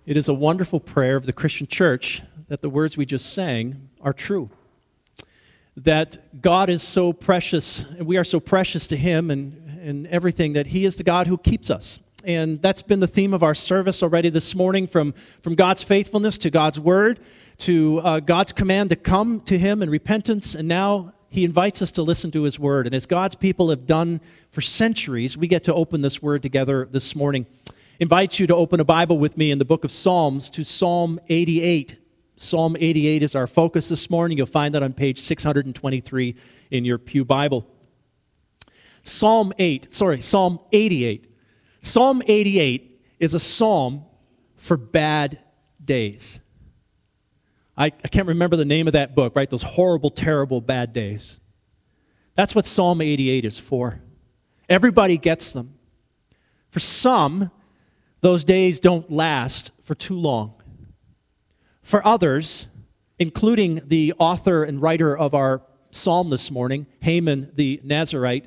It is a wonderful prayer of the Christian church that the words we just sang are true. That God is so precious, and we are so precious to Him and everything, that He is the God who keeps us. And that's been the theme of our service already this morning, from God's faithfulness to God's word, to God's command to come to Him in repentance, and now He invites us to listen to His word. And as God's people have done for centuries, we get to open this word together this morning. Invite you to open a Bible with me in the book of Psalms to Psalm 88. Psalm 88 is our focus this morning. You'll find that on page 623 in your pew Bible. Psalm 88. Psalm 88 is a psalm for bad days. I can't remember the name of that book, right? Those horrible, terrible, bad days. That's what Psalm 88 is for. Everybody gets them. For some, those days don't last for too long. For others, including the author and writer of our psalm this morning, Haman the Ezrahite,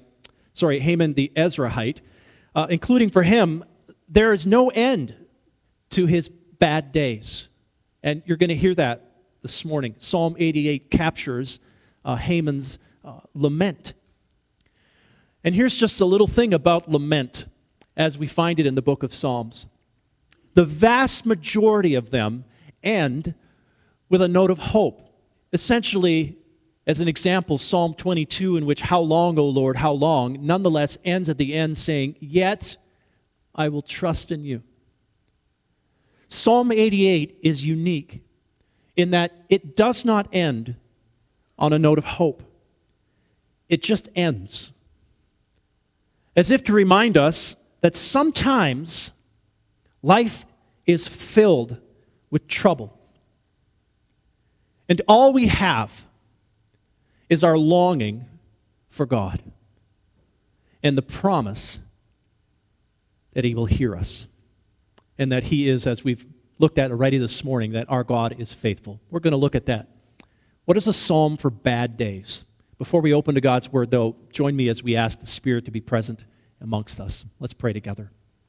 including for him, there is no end to his bad days. And you're going to hear that this morning. Psalm 88 captures Haman's lament. And here's just a little thing about lament as we find it in the book of Psalms. The vast majority of them end with a note of hope. Essentially, as an example, Psalm 22, in which "How long, O Lord, how long?" nonetheless ends at the end saying, "Yet I will trust in you." Psalm 88 is unique in that it does not end on a note of hope. It just ends. As if to remind us that sometimes life is filled with trouble. And all we have is our longing for God and the promise that He will hear us and that He is, as we've looked at already this morning, that our God is faithful. We're going to look at that. What is a psalm for bad days? Before we open to God's word, though, join me as we ask the Spirit to be present amongst us. Let's pray together.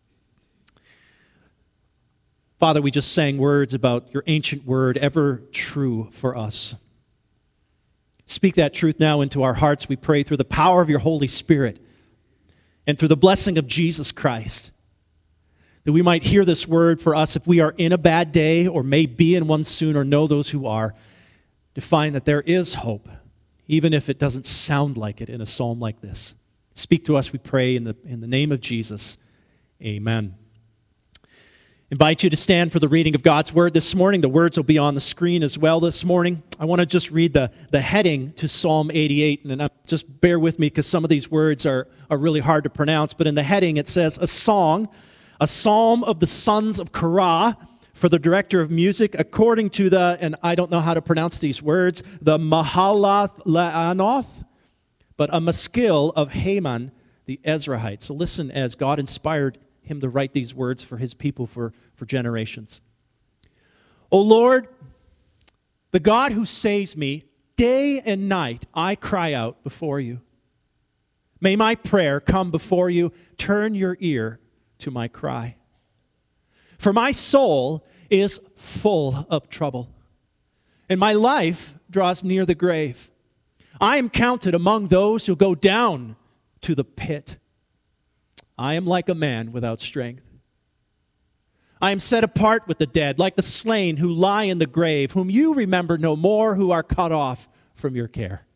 Father, we just sang words about your ancient word, ever true for us. Speak that truth now into our hearts, we pray, through the power of your Holy Spirit and through the blessing of Jesus Christ, that we might hear this word for us if we are in a bad day or may be in one soon or know those who are, to find that there is hope, even if it doesn't sound like it in a psalm like this. Speak to us, we pray, in the name of Jesus. Amen. Invite you to stand for the reading of God's word this morning. The words will be on the screen as well this morning. I want to just read the heading to Psalm 88, and just bear with me because some of these words are really hard to pronounce. But in the heading it says, a psalm of the sons of Korah for the director of music, according to the, and I don't know how to pronounce these words, the Mahalath Le'anoth, but a maskil of Haman the Ezrahite. So listen as God inspired him to write these words for his people for generations. O Lord, the God who saves me, day and night I cry out before you. May my prayer come before you. Turn your ear to my cry. For my soul is full of trouble, and my life draws near the grave. I am counted among those who go down to the pit. I am like a man without strength. I am set apart with the dead, like the slain who lie in the grave, whom you remember no more, who are cut off from your care.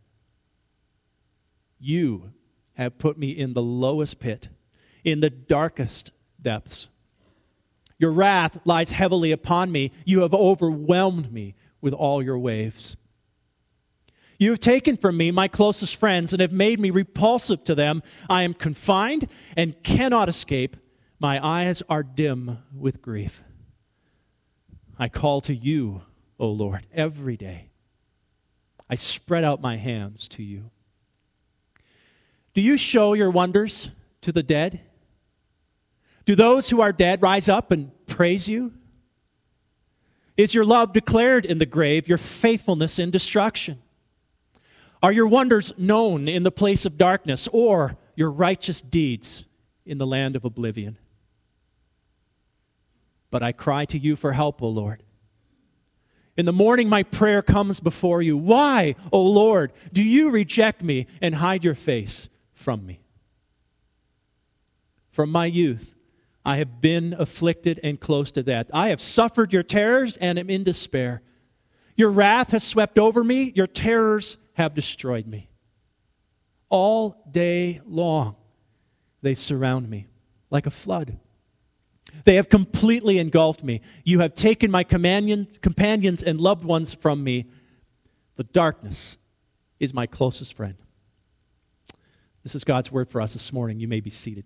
You have put me in the lowest pit, in the darkest depths. Your wrath lies heavily upon me. You have overwhelmed me with all your waves. You have taken from me my closest friends and have made me repulsive to them. I am confined and cannot escape. My eyes are dim with grief. I call to you, O Lord, every day. I spread out my hands to you. Do you show your wonders to the dead? Do those who are dead rise up and praise you? Is your love declared in the grave, your faithfulness in destruction? Are your wonders known in the place of darkness, or your righteous deeds in the land of oblivion? but I cry to you for help, O Lord. In the morning my prayer comes before you. Why, O Lord, do you reject me and hide your face from me? From my youth, I have been afflicted and close to death. I have suffered your terrors and am in despair. Your wrath has swept over me. Your terrors have destroyed me. All day long, they surround me like a flood. They have completely engulfed me. You have taken my companions and loved ones from me. The darkness is my closest friend. This is God's word for us this morning. You may be seated.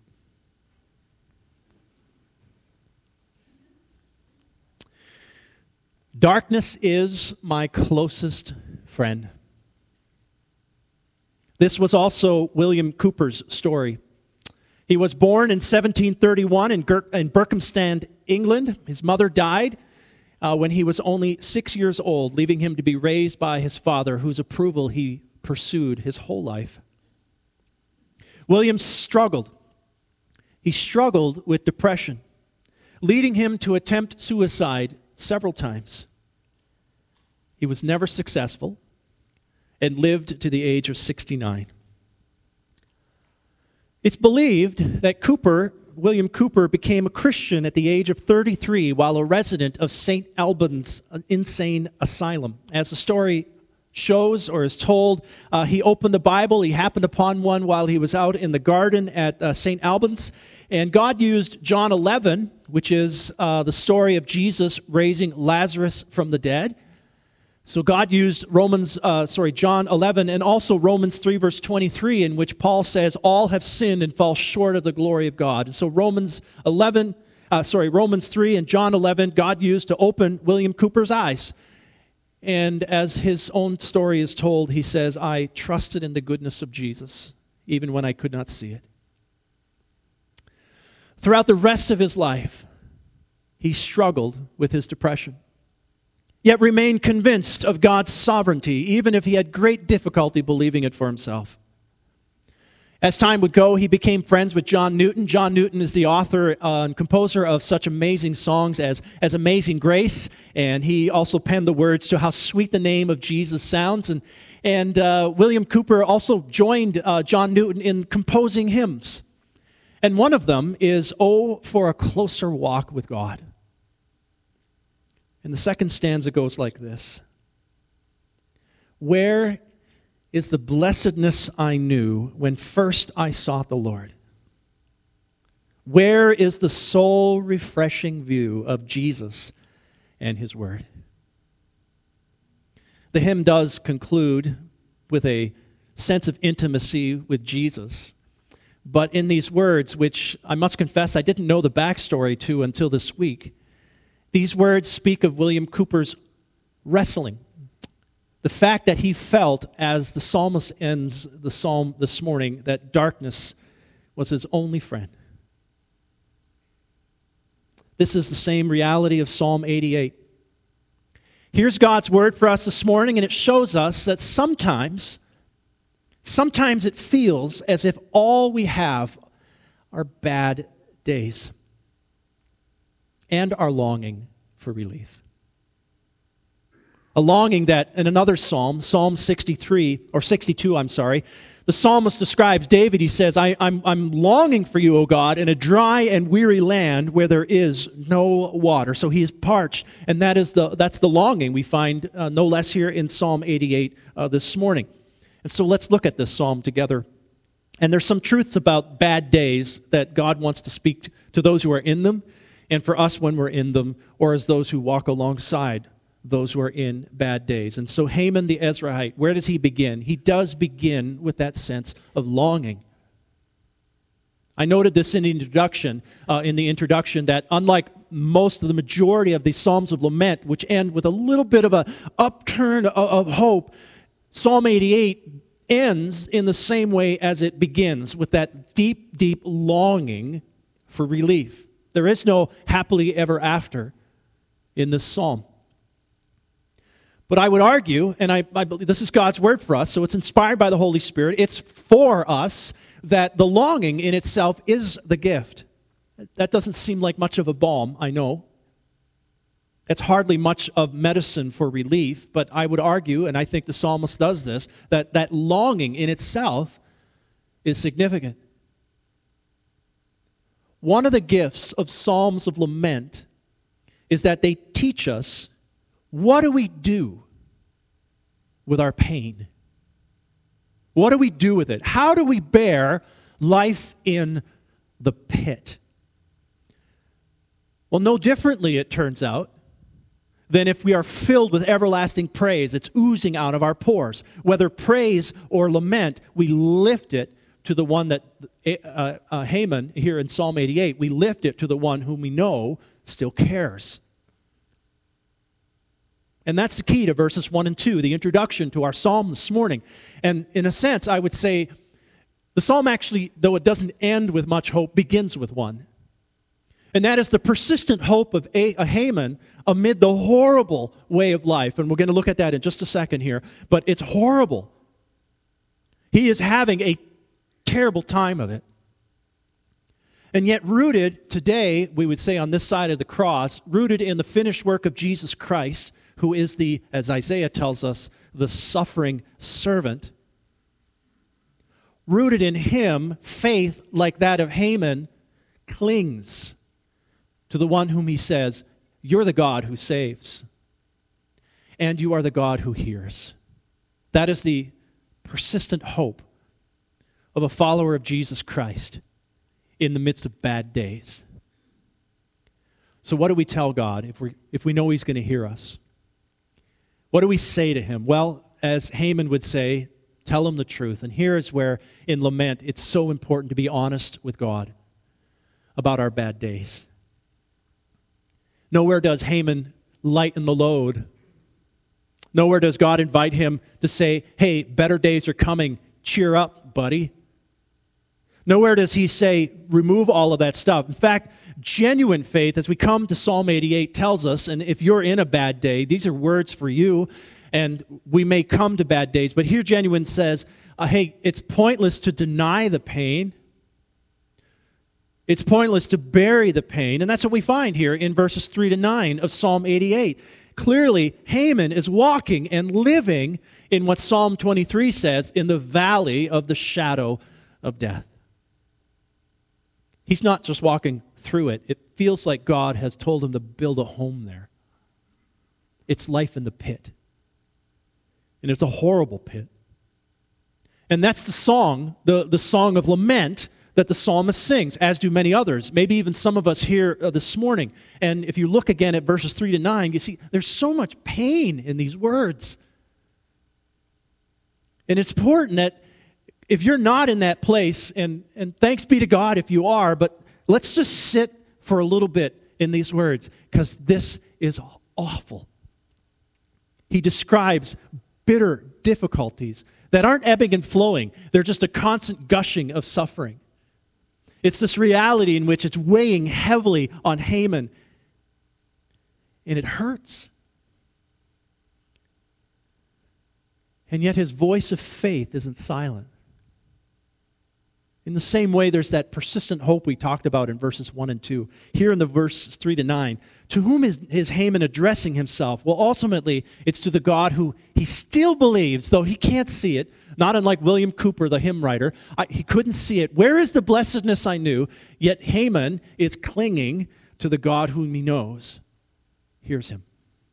Darkness is my closest friend. This was also William Cowper's story. He was born in 1731 in Berkhamsted, England. His mother died when he was only 6 years old, leaving him to be raised by his father, whose approval he pursued his whole life. William struggled. He struggled with depression, leading him to attempt suicide several times. He was never successful and lived to the age of 69. It's believed that William Cowper, became a Christian at the age of 33 while a resident of St. Albans Insane Asylum. As the story shows or is told, he opened the Bible. He happened upon one while he was out in the garden at St. Albans. And God used John 11, which is the story of Jesus raising Lazarus from the dead. So God used John 11 and also Romans 3 verse 23, in which Paul says, all have sinned and fall short of the glory of God. And so Romans 3 and John 11, God used to open William Cowper's eyes. And as his own story is told, he says, I trusted in the goodness of Jesus, even when I could not see it. Throughout the rest of his life, he struggled with his depression, yet remained convinced of God's sovereignty, even if he had great difficulty believing it for himself. As time would go, he became friends with John Newton. John Newton is the author and composer of such amazing songs as Amazing Grace, and he also penned the words to How Sweet the Name of Jesus Sounds. And William Cowper also joined John Newton in composing hymns. And one of them is, Oh, for a Closer Walk with God. And the second stanza goes like this. Where is the blessedness I knew when first I sought the Lord? Where is the soul-refreshing view of Jesus and His Word? The hymn does conclude with a sense of intimacy with Jesus. But in these words, which I must confess I didn't know the backstory to until this week, these words speak of William Cowper's wrestling. The fact that he felt, as the psalmist ends the psalm this morning, that darkness was his only friend. This is the same reality of Psalm 88. Here's God's word for us this morning, and it shows us that sometimes it feels as if all we have are bad days and our longing for relief. A longing that in another psalm, Psalm 62, the psalmist describes David. He says, I'm longing for you, O God, in a dry and weary land where there is no water. So he is parched, and that's the longing we find no less here in Psalm 88 this morning. And so let's look at this psalm together. And there's some truths about bad days that God wants to speak to those who are in them, and for us when we're in them, or as those who walk alongside those who are in bad days. And so Heman the Ezrahite, where does he begin? He does begin with that sense of longing. I noted this in the introduction, that unlike the majority of the Psalms of Lament, which end with a little bit of an upturn of hope, Psalm 88 ends in the same way as it begins, with that deep, deep longing for relief. There is no happily ever after in this psalm. But I would argue, and I believe this is God's word for us, so it's inspired by the Holy Spirit, it's for us that the longing in itself is the gift. That doesn't seem like much of a balm, I know, It's hardly much of medicine for relief, but I would argue, and I think the psalmist does this, that longing in itself is significant. One of the gifts of Psalms of Lament is that they teach us, what do we do with our pain? What do we do with it? How do we bear life in the pit? Well, no differently, it turns out, than if we are filled with everlasting praise. It's oozing out of our pores. Whether praise or lament, we lift it to the one that, Haman, here in Psalm 88, we lift it to the one whom we know still cares. And that's the key to verses 1 and 2, the introduction to our psalm this morning. And in a sense, I would say, the psalm actually, though it doesn't end with much hope, begins with one. And that is the persistent hope of Haman amid the horrible way of life. And we're going to look at that in just a second here. But it's horrible. He is having a terrible time of it. And yet rooted today, we would say on this side of the cross, rooted in the finished work of Jesus Christ, who is the, as Isaiah tells us, the suffering servant. Rooted in him, faith like that of Haman clings to the one whom he says, you're the God who saves, and you are the God who hears. That is the persistent hope of a follower of Jesus Christ in the midst of bad days. So what do we tell God if we know he's going to hear us? What do we say to him? Well, as Haman would say, tell him the truth. And here is where, in lament, it's so important to be honest with God about our bad days. Nowhere does Haman lighten the load. Nowhere does God invite him to say, hey, better days are coming. Cheer up, buddy. Nowhere does he say, remove all of that stuff. In fact, genuine faith, as we come to Psalm 88, tells us, and if you're in a bad day, these are words for you, and we may come to bad days, but here genuine says, hey, it's pointless to deny the pain. It's pointless to bury the pain, and that's what we find here in verses 3 to 9 of Psalm 88. Clearly, Haman is walking and living in what Psalm 23 says, in the valley of the shadow of death. He's not just walking through it. It feels like God has told him to build a home there. It's life in the pit. And it's a horrible pit. And that's the song, the song of lament that the psalmist sings, as do many others, maybe even some of us here this morning. And if you look again at verses 3 to 9, you see there's so much pain in these words. And it's important that if you're not in that place, and thanks be to God if you are, but let's just sit for a little bit in these words, because this is awful. He describes bitter difficulties that aren't ebbing and flowing. They're just a constant gushing of suffering. It's this reality in which it's weighing heavily on Haman, and it hurts. And yet his voice of faith isn't silent. In the same way, there's that persistent hope we talked about in verses 1 and 2. Here in the verses 3 to 9, to whom is Haman addressing himself? Well, ultimately, it's to the God who he still believes, though he can't see it, not unlike William Cooper, the hymn writer. He couldn't see it. Where is the blessedness I knew? Yet Haman is clinging to the God whom he knows. Here's him.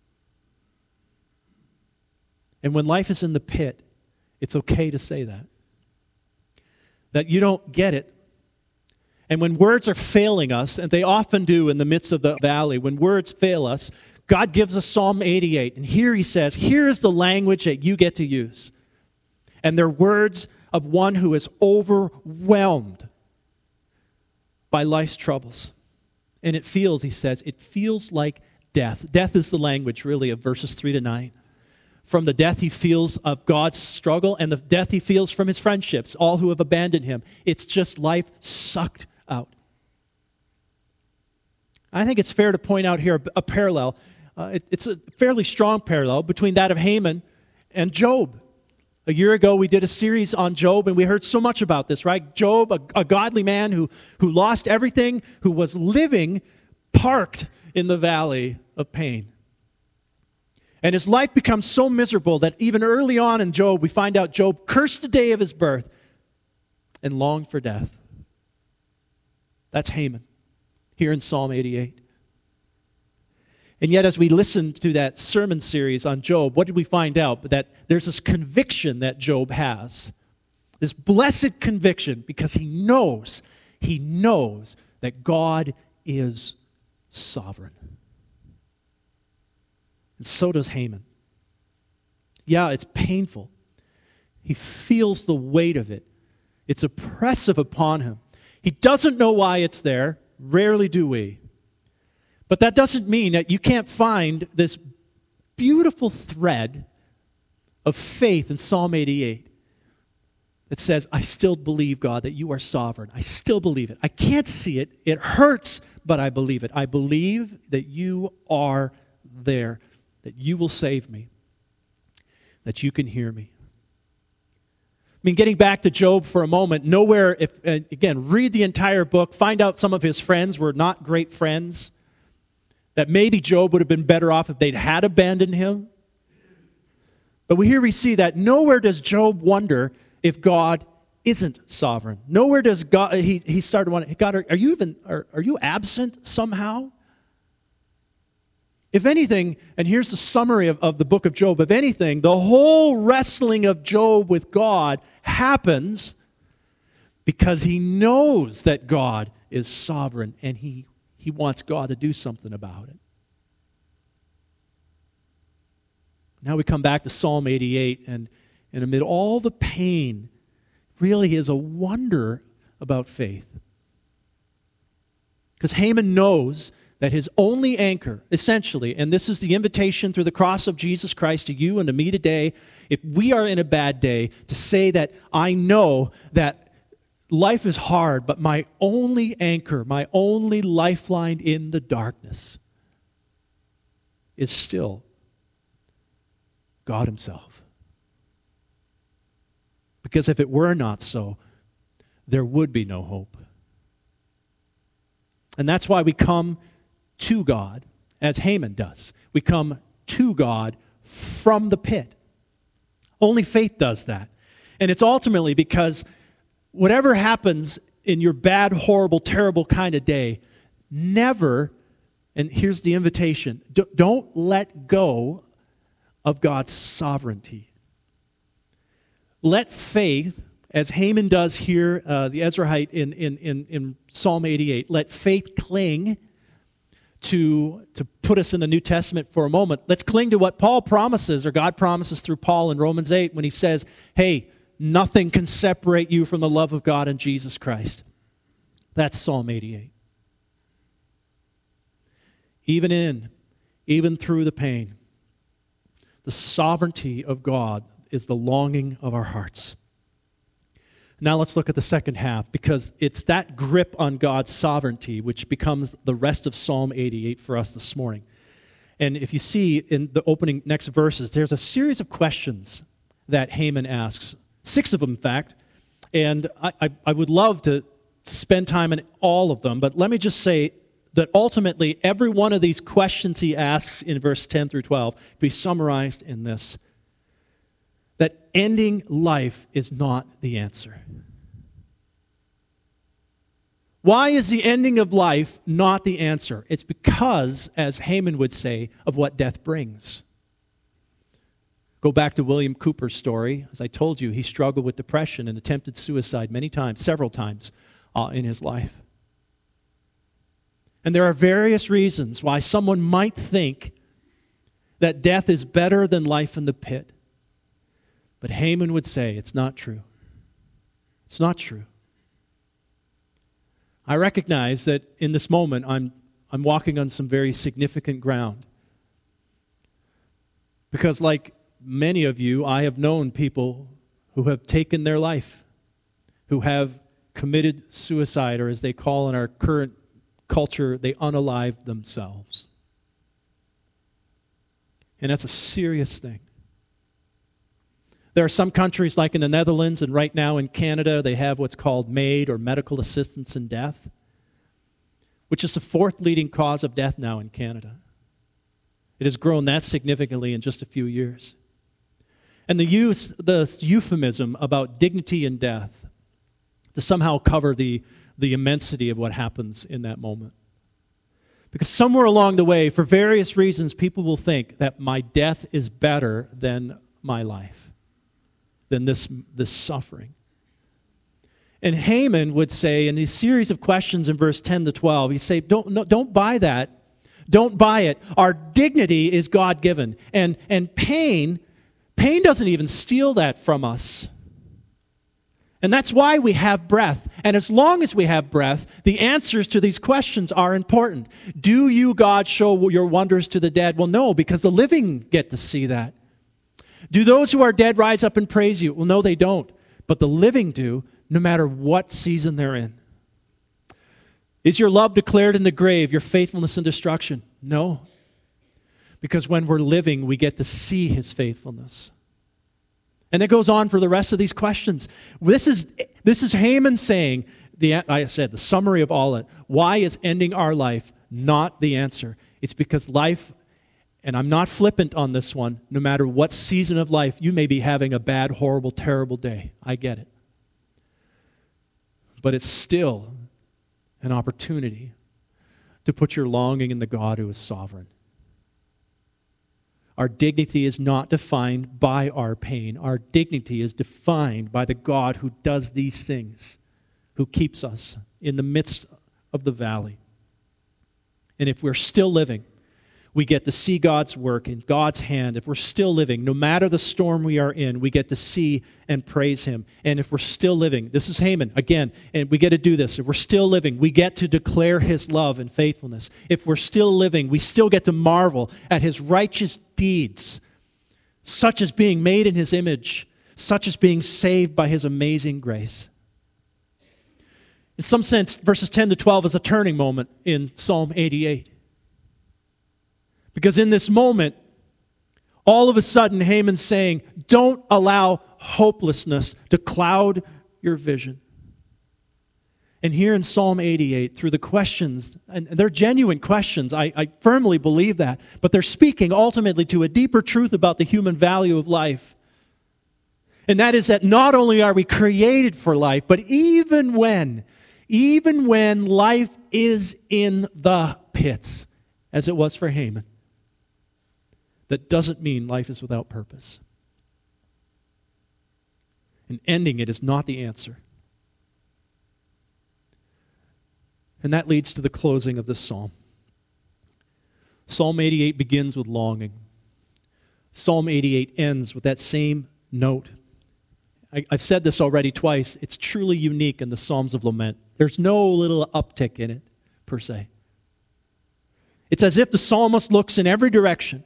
And when life is in the pit, it's okay to say that. That you don't get it. And when words are failing us, and they often do in the midst of the valley, when words fail us, God gives us Psalm 88. And here he says, here is the language that you get to use. And they're words of one who is overwhelmed by life's troubles. And it feels, he says, it feels like death. Death is the language, really, of verses 3 to 9. From the death he feels of God's struggle and the death he feels from his friendships, all who have abandoned him. It's just life sucked out. I think it's fair to point out here a parallel. It's a fairly strong parallel between that of Haman and Job. A year ago, we did a series on Job, and we heard so much about this, right? Job, a godly man who lost everything, who was living parked in the valley of pain. And his life becomes so miserable that even early on in Job, we find out Job cursed the day of his birth and longed for death. That's Haman here in Psalm 88. And yet as we listened to that sermon series on Job, what did we find out? That there's this conviction that Job has. This blessed conviction because he knows that God is sovereign. And so does Haman. Yeah, it's painful. He feels the weight of it. It's oppressive upon him. He doesn't know why it's there. Rarely do we. But that doesn't mean that you can't find this beautiful thread of faith in Psalm 88 that says, I still believe, God, that you are sovereign. I still believe it. I can't see it. It hurts, but I believe it. I believe that you are there, that you will save me, that you can hear me. I mean, getting back to Job for a moment, nowhere, again, read the entire book, find out some of his friends were not great friends, that maybe Job would have been better off if they'd had abandoned him. But here we see that nowhere does Job wonder if God isn't sovereign. Nowhere does God, he started wondering, God, are you absent somehow? If anything, and here's the summary of the book of Job, if anything, the whole wrestling of Job with God happens because he knows that God is sovereign and he wants God to do something about it. Now we come back to Psalm 88, and amid all the pain, really is a wonder about faith. Because Haman knows that his only anchor, essentially, and this is the invitation through the cross of Jesus Christ to you and to me today, if we are in a bad day, to say that I know that life is hard, but my only anchor, my only lifeline in the darkness is still God himself. Because if it were not so, there would be no hope. And that's why we come to God, as Haman does. We come to God from the pit. Only faith does that. And it's ultimately because whatever happens in your bad, horrible, terrible kind of day, never, and here's the invitation, don't let go of God's sovereignty. Let faith, as Haman does here, the Ezrahite in Psalm 88, let faith cling to put us in the New Testament for a moment. Let's cling to what Paul promises, or God promises through Paul in Romans 8 when he says, hey, nothing can separate you from the love of God in Jesus Christ. That's Psalm 88. Even through the pain, the sovereignty of God is the longing of our hearts. Now let's look at the second half, because it's that grip on God's sovereignty which becomes the rest of Psalm 88 for us this morning. And if you see in the opening next verses, there's a series of questions that Haman asks. 6 of them, in fact. And I would love to spend time in all of them, but let me just say that ultimately every one of these questions he asks in verse 10 through 12 be summarized in this: that ending life is not the answer. Why is the ending of life not the answer? It's because, as Haman would say, of what death brings. Go back to William Cooper's story. As I told you, he struggled with depression and attempted suicide many times, several times in his life. And there are various reasons why someone might think that death is better than life in the pit. But Haman would say it's not true. It's not true. I recognize that in this moment I'm walking on some very significant ground. Because like many of you, I have known people who have taken their life, who have committed suicide, or as they call in our current culture, they unalived themselves. And that's a serious thing. There are some countries like in the Netherlands, and right now in Canada, they have what's called MAID, or medical assistance in death, which is the 4th leading cause of death now in Canada. It has grown that significantly in just a few years. And the euphemism about dignity and death to somehow cover the immensity of what happens in that moment. Because somewhere along the way, for various reasons, people will think that my death is better than my life, than this suffering. And Haman would say in these series of questions in verse 10 to 12, he'd say, don't buy that. Don't buy it. Our dignity is God-given. And pain doesn't even steal that from us. And that's why we have breath. And as long as we have breath, the answers to these questions are important. Do you, God, show your wonders to the dead? Well, no, because the living get to see that. Do those who are dead rise up and praise you? Well, no, they don't. But the living do, no matter what season they're in. Is your love declared in the grave, your faithfulness in destruction? No. Because when we're living, we get to see his faithfulness. And it goes on for the rest of these questions. This is Haman saying, I said, the summary of all it. Why is ending our life not the answer? It's because life, and I'm not flippant on this one, no matter what season of life, you may be having a bad, horrible, terrible day. I get it. But it's still an opportunity to put your longing in the God who is sovereign. Our dignity is not defined by our pain. Our dignity is defined by the God who does these things, who keeps us in the midst of the valley. And if we're still living, we get to see God's work in God's hand. If we're still living, no matter the storm we are in, we get to see and praise him. And if we're still living, this is Haman, again, and we get to do this. If we're still living, we get to declare his love and faithfulness. If we're still living, we still get to marvel at his righteous deeds, such as being made in his image, such as being saved by his amazing grace. In some sense, verses 10 to 12 is a turning moment in Psalm 88. Because in this moment, all of a sudden, Haman's saying, don't allow hopelessness to cloud your vision. And here in Psalm 88, through the questions, and they're genuine questions, I firmly believe that, but they're speaking ultimately to a deeper truth about the human value of life. And that is that not only are we created for life, but even when life is in the pits, as it was for Haman, that doesn't mean life is without purpose. And ending it is not the answer. And that leads to the closing of this psalm. Psalm 88 begins with longing. Psalm 88 ends with that same note. I've said this already twice. It's truly unique in the Psalms of Lament. There's no little uptick in it, per se. It's as if the psalmist looks in every direction.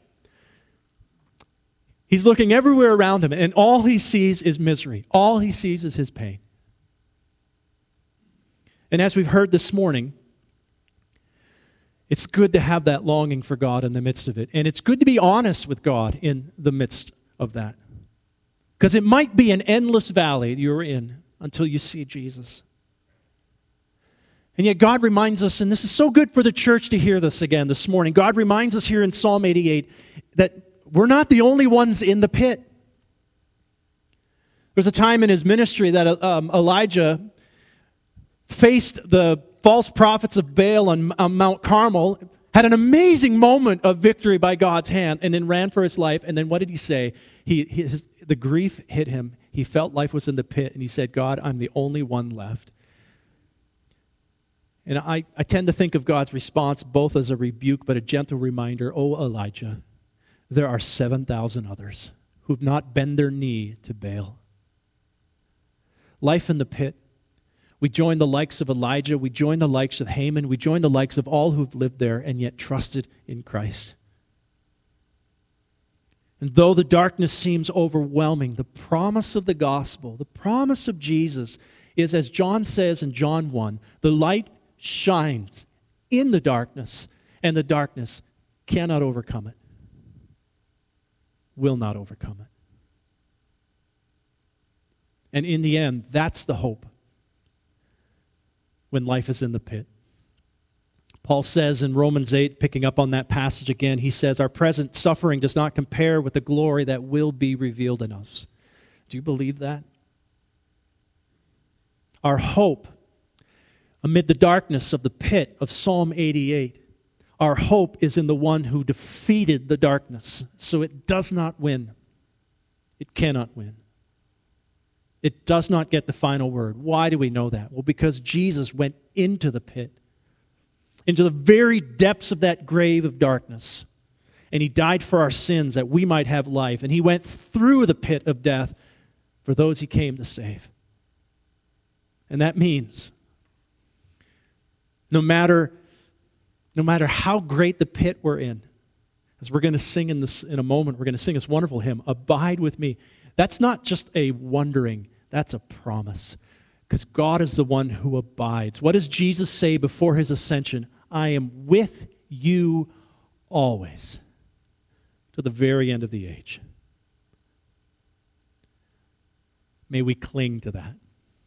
He's looking everywhere around him, and all he sees is misery. All he sees is his pain. And as we've heard this morning, it's good to have that longing for God in the midst of it. And it's good to be honest with God in the midst of that. Because it might be an endless valley you're in until you see Jesus. And yet God reminds us, and this is so good for the church to hear this again this morning, God reminds us here in Psalm 88 that we're not the only ones in the pit. There's a time in his ministry that Elijah faced the false prophets of Baal on Mount Carmel, had an amazing moment of victory by God's hand, and then ran for his life. And then what did he say? The grief hit him. He felt life was in the pit, and he said, God, I'm the only one left. And I tend to think of God's response both as a rebuke, but a gentle reminder, oh, Elijah, there are 7,000 others who've not bent their knee to Baal. Life in the pit. We join the likes of Elijah. We join the likes of Haman. We join the likes of all who've lived there and yet trusted in Christ. And though the darkness seems overwhelming, the promise of the gospel, the promise of Jesus is, as John says in John 1, the light shines in the darkness, and the darkness cannot overcome it, will not overcome it. And in the end, that's the hope when life is in the pit. Paul says in Romans 8, picking up on that passage again, he says, our present suffering does not compare with the glory that will be revealed in us. Do you believe that? Our hope amid the darkness of the pit of Psalm 88, our hope is in the one who defeated the darkness, so it does not win. It cannot win. It does not get the final word. Why do we know that? Well, because Jesus went into the pit, into the very depths of that grave of darkness, and he died for our sins that we might have life, and he went through the pit of death for those he came to save. And that means no matter how great the pit we're in, as we're going to sing in a moment, we're going to sing this wonderful hymn, Abide with Me. That's not just a wondering, that's a promise. Because God is the one who abides. What does Jesus say before his ascension? I am with you always, to the very end of the age. May we cling to that.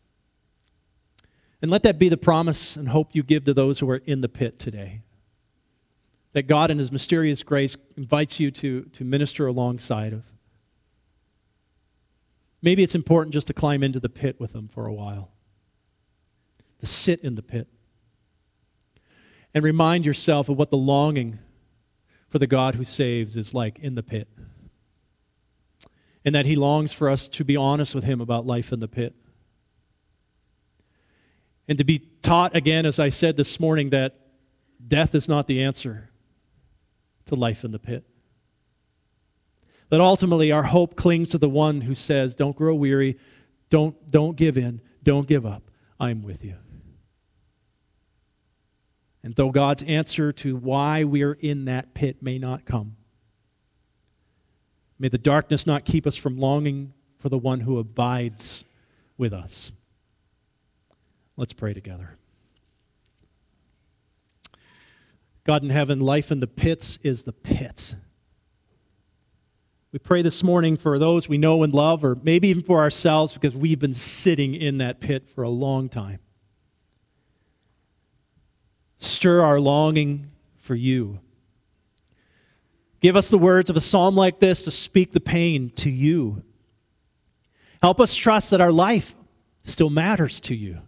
And let that be the promise and hope you give to those who are in the pit today. That God in his mysterious grace invites you to minister alongside of. Maybe it's important just to climb into the pit with them for a while. To sit in the pit. And remind yourself of what the longing for the God who saves is like in the pit. And that he longs for us to be honest with him about life in the pit. And to be taught again, as I said this morning, that death is not the answer to life in the pit. That ultimately our hope clings to the one who says, don't grow weary, don't give in, don't give up, I'm with you. And though God's answer to why we are in that pit may not come, may the darkness not keep us from longing for the one who abides with us. Let's pray together. God in heaven, life in the pits is the pits. We pray this morning for those we know and love, or maybe even for ourselves, because we've been sitting in that pit for a long time. Stir our longing for you. Give us the words of a psalm like this to speak the pain to you. Help us trust that our life still matters to you.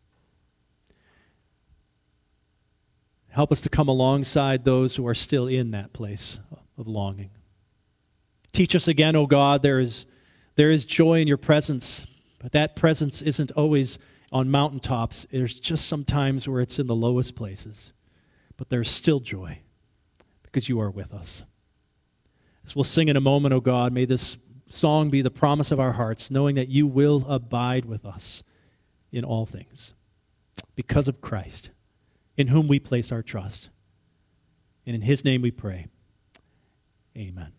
Help us to come alongside those who are still in that place of longing. Teach us again, O God, there is joy in your presence, but that presence isn't always on mountaintops. There's just some times where it's in the lowest places. But there's still joy because you are with us. As we'll sing in a moment, O God, may this song be the promise of our hearts, knowing that you will abide with us in all things because of Christ, in whom we place our trust. And in his name we pray. Amen.